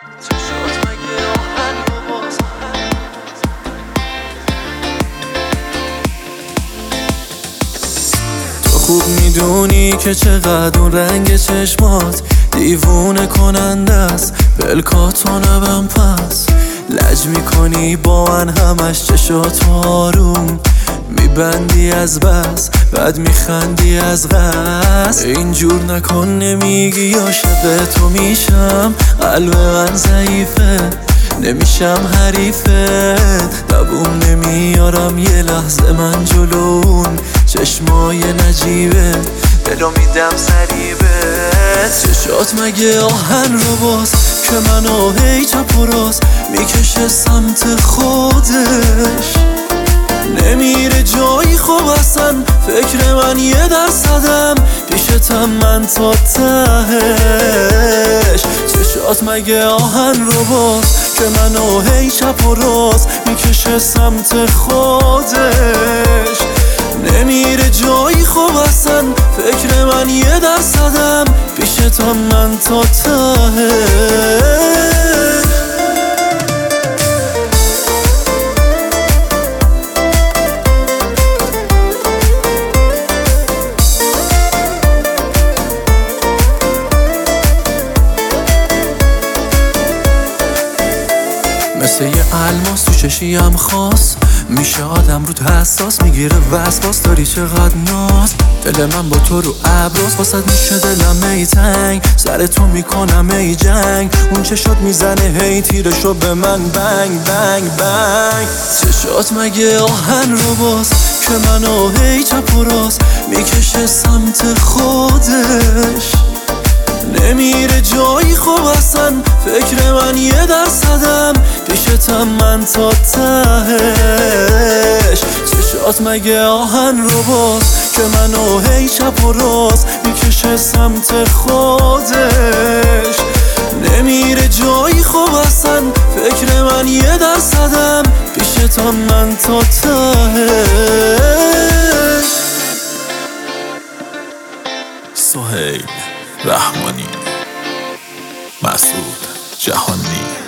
چشات مگه آهن رو باز. تو خوب میدونی که چقدر اون رنگ چشمات دیوونه کننده است، پلکاتو نبم پس لج میکنی با من همش چشات آروم میبندی از بس بعد میخندی از قصد. اینجور نکن نمیگی عاشق تو میشم، قلب من ضعیفه نمیشم حریفت، دووم نمیارم یه لحظه من جلون چشمای نجیبه دلو میدم سریبت. چشات مگه آهن رو باز که منو هی چپ و راست میکشه سمت خودش، نمیره جایی خوب اصلا فکر من 1% پیشتم من تا تهش. چشات مگه آهن رو باز که منو هی چپ و راست میکشه سمت خودش، نمیره جایی خوب اصلا فکر من 1% پیشتم من تا تهش. مثل یه الماس تو چشیم خاص میشه آدم رو حساس میگیره وسواس، داری چقدر ناز دل من با تو رو ابراز، واسد میشه دلم ای تنگ سر تو میکنم ای جنگ، اون چشات میزنه هی تیرشو به من بنگ بنگ بنگ. چشات مگه آهن رو باز که منو هی چپ و راست میکشه سمت خودش، نمیره جایی خوب اصلا فکر من 1% پیشتم من تا تهش. چشات مگه آهن رو باز که منو هی چپ و راست میکشه سمت خودش، نمیره جایی خوب اصلا فکر من 1% پیشتم من تا تهش. سهیل رحمانی، مسعود جهانی.